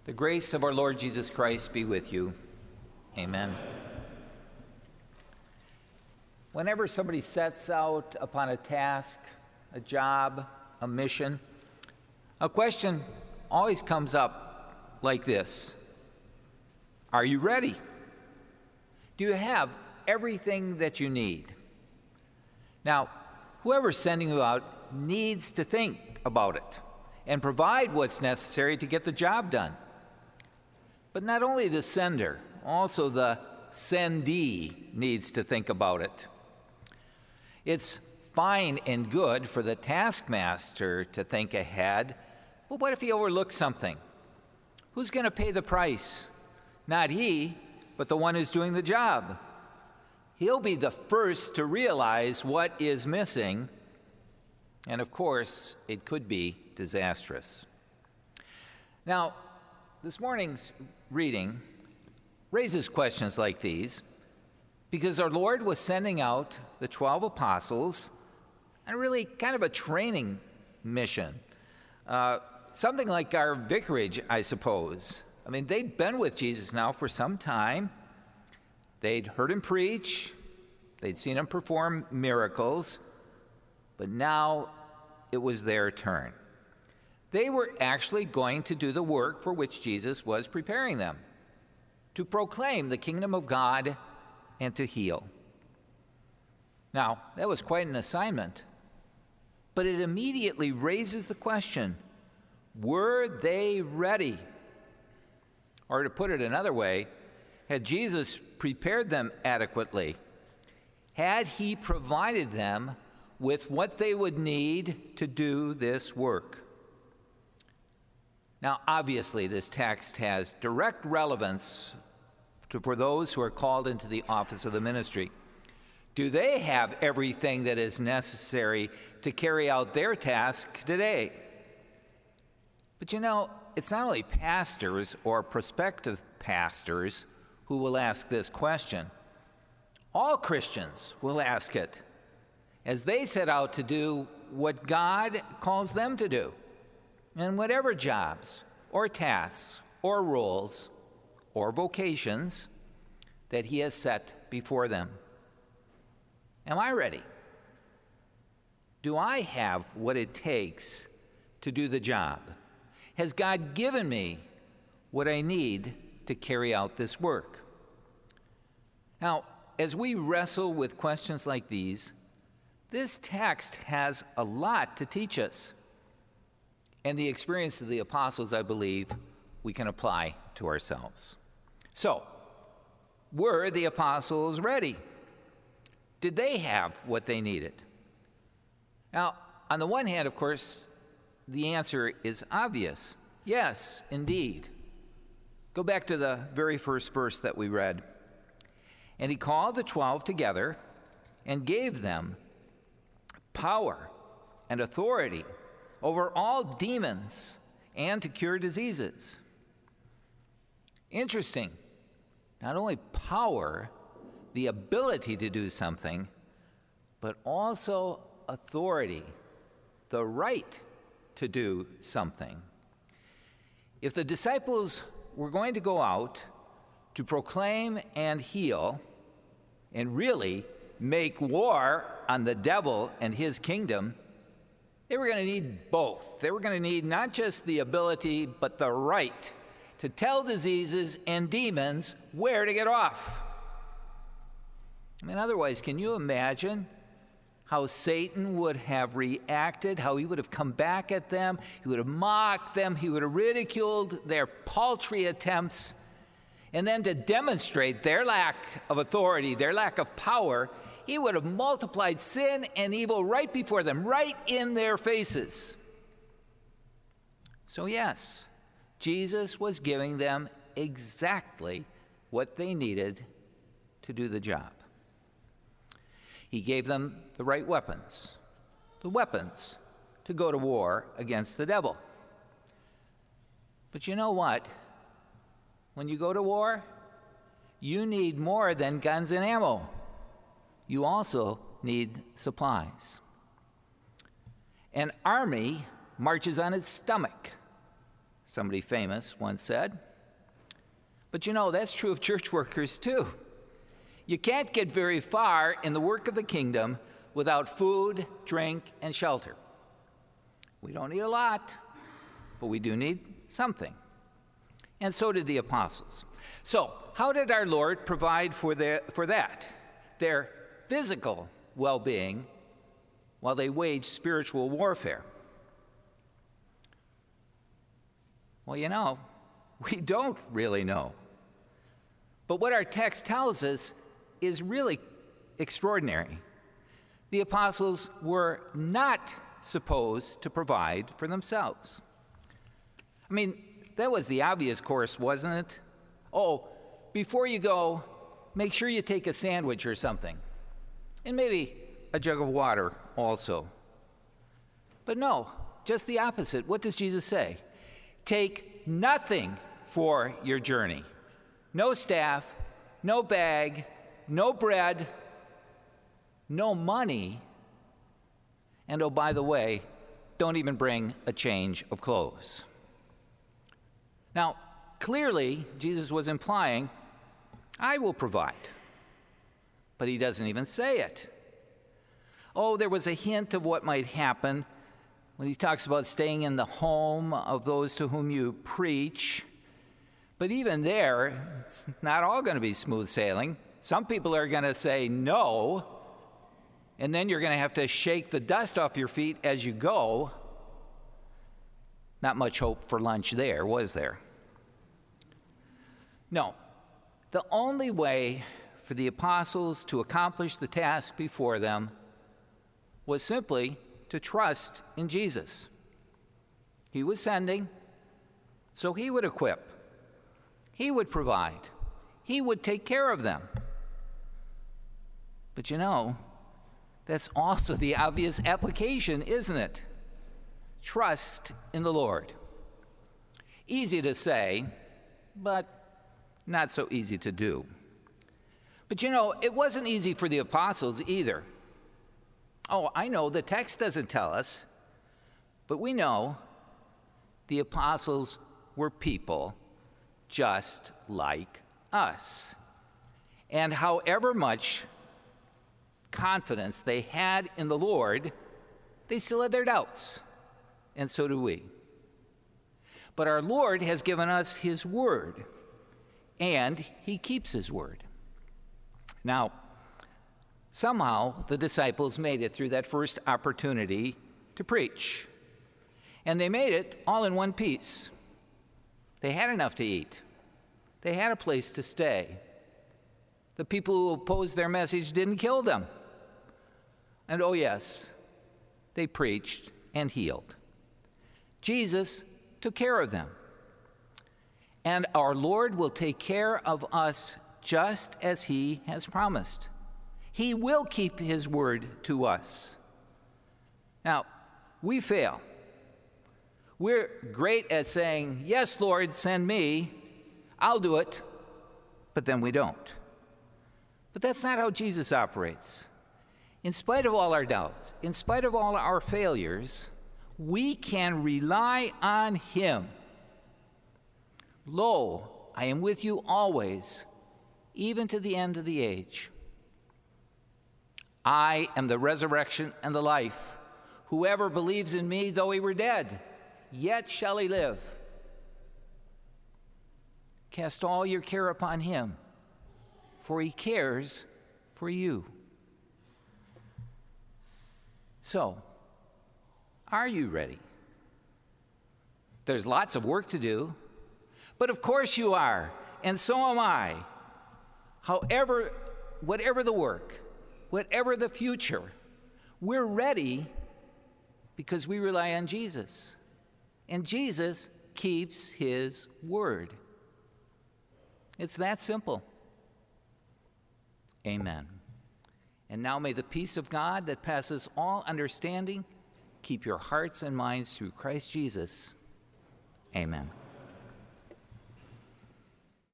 The grace of our Lord Jesus Christ be with you. Amen. Whenever somebody sets out upon a task, a job, a mission, a question always comes up like this: are you ready? Do you have everything that you need? Now, whoever's sending you out needs to think about it and provide what's necessary to get the job done. But not only the sender, also the sendee needs to think about it. It's fine and good for the taskmaster to think ahead, but what if he overlooks something? Who's going to pay the price? Not he, but the one who's doing the job. He'll be the first to realize what is missing, and of course, it could be disastrous. Now, this morning's reading raises questions like these because our Lord was sending out the 12 apostles on really kind of a training mission. Something like our vicarage, I suppose. I mean, they'd been with Jesus now for some time. They'd heard him preach. They'd seen him perform miracles. But now it was their turn. They were actually going to do the work for which Jesus was preparing them, to proclaim the kingdom of God and to heal. Now, that was quite an assignment, but it immediately raises the question, were they ready? Or to put it another way, had Jesus prepared them adequately? Had he provided them with what they would need to do this work? Now, obviously, this text has direct relevance for those who are called into the office of the ministry. Do they have everything that is necessary to carry out their task today? But you know, it's not only pastors or prospective pastors who will ask this question. All Christians will ask it as they set out to do what God calls them to do, and whatever jobs or tasks or roles or vocations that he has set before them. Am I ready? Do I have what it takes to do the job? Has God given me what I need to carry out this work? Now, as we wrestle with questions like these, this text has a lot to teach us. And the experience of the apostles, I believe, we can apply to ourselves. So, were the apostles ready? Did they have what they needed? Now, on the one hand, of course, the answer is obvious. Yes, indeed. Go back to the very first verse that we read. And he called the 12 together and gave them power and authority over all demons and to cure diseases. Interesting. Not only power, the ability to do something, but also authority, the right to do something. If the disciples were going to go out to proclaim and heal and really make war on the devil and his kingdom, they were going to need both. They were going to need not just the ability, but the right to tell diseases and demons where to get off. I mean, otherwise, can you imagine how Satan would have reacted, how he would have come back at them, he would have mocked them, he would have ridiculed their paltry attempts, and then to demonstrate their lack of authority, their lack of power, he would have multiplied sin and evil right before them, right in their faces. So yes, Jesus was giving them exactly what they needed to do the job. He gave them the right weapons, the weapons to go to war against the devil. But you know what? When you go to war, you need more than guns and ammo. You also need supplies. An army marches on its stomach. somebody famous once said. But you know, that's true of church workers too. You can't get very far in the work of the kingdom without food, drink, and shelter. We don't need a lot, but we do need something. And so did the apostles. So, how did our Lord provide for that? Their physical well-being while they waged spiritual warfare? Well, you know, we don't really know. But what our text tells us is really extraordinary. The apostles were not supposed to provide for themselves. I mean, that was the obvious course, wasn't it? Oh, before you go, make sure you take a sandwich or something. And maybe a jug of water also. But no, just the opposite. What does Jesus say? Take nothing for your journey. No staff, no bag, no bread, no money. And oh, by the way, don't even bring a change of clothes. Now, clearly, Jesus was implying, I will provide. But he doesn't even say it. Oh, there was a hint of what might happen when he talks about staying in the home of those to whom you preach. But even there, it's not all going to be smooth sailing. Some people are going to say no, and then you're going to have to shake the dust off your feet as you go. Not much hope for lunch there, was there? No. The only way for the apostles to accomplish the task before them was simply to trust in Jesus. He was sending, so he would equip. He would provide. He would take care of them. But you know, that's also the obvious application, isn't it? Trust in the Lord. Easy to say, but not so easy to do. But you know, it wasn't easy for the apostles either. Oh, I know the text doesn't tell us, but we know the apostles were people just like us. And however much confidence they had in the Lord, they still had their doubts, and so do we. But our Lord has given us his word, and he keeps his word. Now, somehow the disciples made it through that first opportunity to preach. And they made it all in one piece. They had enough to eat. They had a place to stay. The people who opposed their message didn't kill them. And oh yes, they preached and healed. Jesus took care of them. And our Lord will take care of us just as he has promised. He will keep his word to us. Now, we fail. We're great at saying, yes, Lord, send me. I'll do it. But then we don't. But that's not how Jesus operates. In spite of all our doubts, in spite of all our failures, we can rely on him. Lo, I am with you always, even to the end of the age. I am the resurrection and the life. Whoever believes in me, though he were dead, yet shall he live. Cast all your care upon him, for he cares for you. So, are you ready? There's lots of work to do, but of course you are, and so am I. However, whatever the work, whatever the future, we're ready because we rely on Jesus. And Jesus keeps his word. It's that simple. Amen. And now may the peace of God that passes all understanding keep your hearts and minds through Christ Jesus. Amen.